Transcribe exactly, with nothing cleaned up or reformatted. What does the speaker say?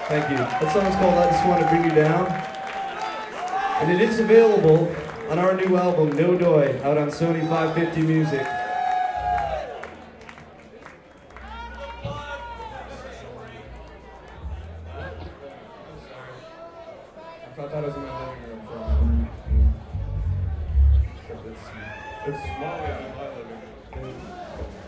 Thank you. That song's called I Just Want to Bring You Down. And it is available on our new album, No Doi, out on Sony five fifty Music. I thought it was in my living room for a moment. Except it's, it's small in my living room.